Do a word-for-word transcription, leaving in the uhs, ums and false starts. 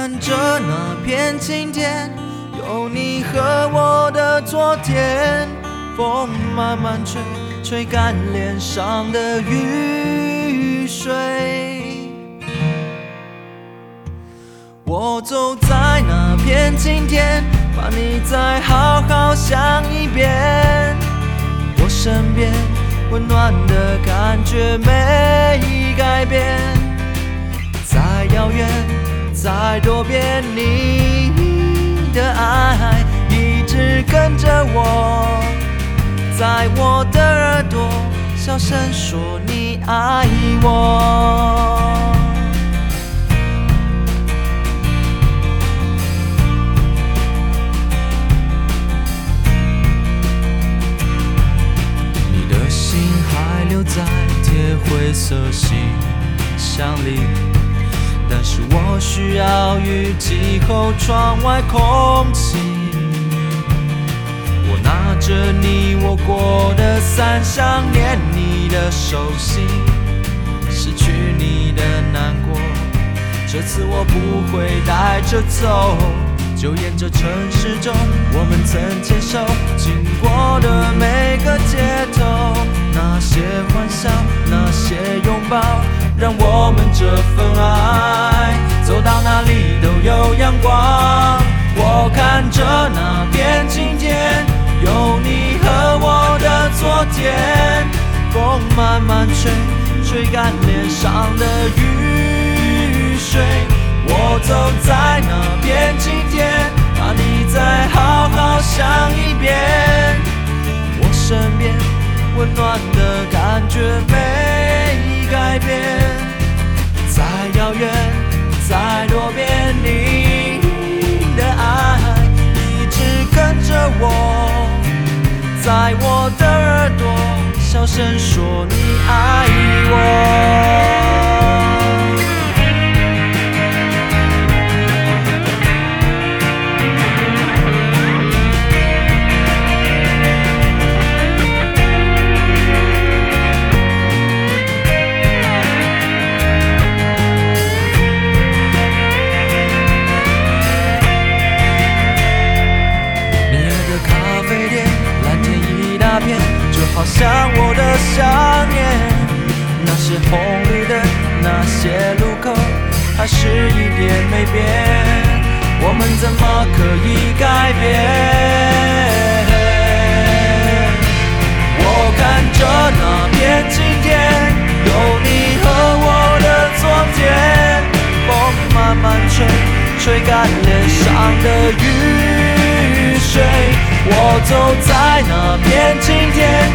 看着那片晴天，有你和我的昨天。风慢慢吹，吹干脸上的雨水。我走在那片晴天，把你再好好想一遍。我身边温暖的感觉没改变，再遥远再多变，你的爱一直跟着我，在我的耳朵小声说你爱我。你的心还留在铁灰色信箱里，但是我需要雨季后窗外空气。我拿着你握过的伞，想念你的手心，失去你的难过，这次我不会带着走。就沿着城市中我们曾牵手经过的每个街头，那些欢笑，那些拥抱，让我们这份爱走到哪里都有阳光。我看着那片晴天，有你和我的昨天。风慢慢吹，吹干脸上的雨水。我走在那片晴天，把你再好好想一遍。我身边温暖的感觉没改变，再遥远再多变，你的爱一直跟着我，在我的耳朵小声说你爱我。就好像我的想念，那些红绿灯，那些路口，还是一点没变。我们怎么可以改变？我看着那片晴天，有你和我的昨天。风慢慢吹，吹干脸上的雨水。我走在那片晴天，